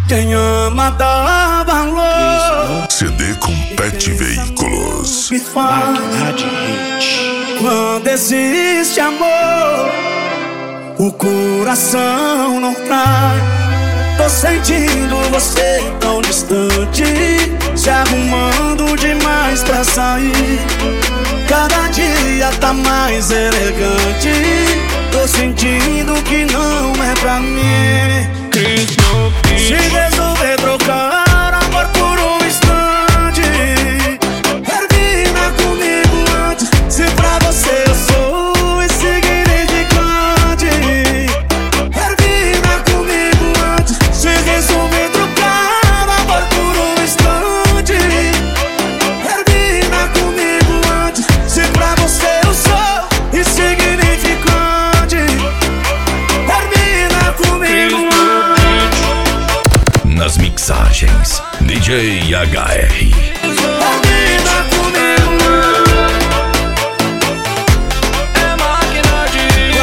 Quem ama dá valor. CD Compete Veículos. Me faz Máquina de hit. quando existe amor, o coração não trai. Tô sentindo você tão distante, se arrumando demais pra sair. Cada dia tá mais elegante. Tô sentindo que não é pra mim. Se resolver trocar amor por um instante, termina comigo antes. Se pra você eu sou insignificante, termina comigo antes. Se resolver trocar amor por um instante, termina comigo antes. Se pra você eu sou insignificante, termina comigo antes. Nas mixagens, DJ HR. Termina comigo É máquina de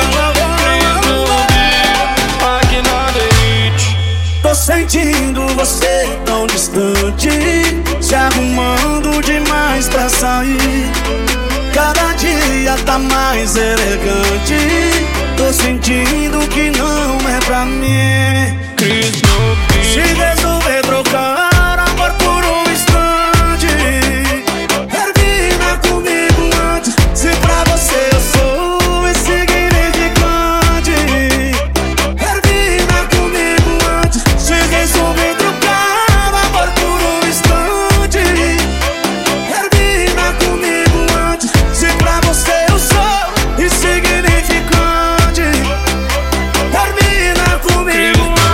hit. Tô sentindo você tão distante, se arrumando demais pra sair. Cada dia tá mais elegante. Tô sentindo que não é pra mim. Se resolver trocar amor por um instante, termina comigo antes. Se pra você eu sou insignificante, termina comigo antes. Se resolver trocar amor por um instante, termina comigo antes. Se pra você eu sou insignificante, termina comigo antes.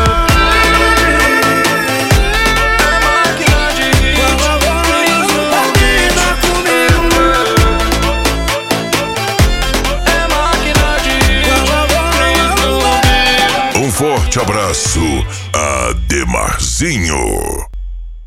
Um forte abraço, Ademarzinho.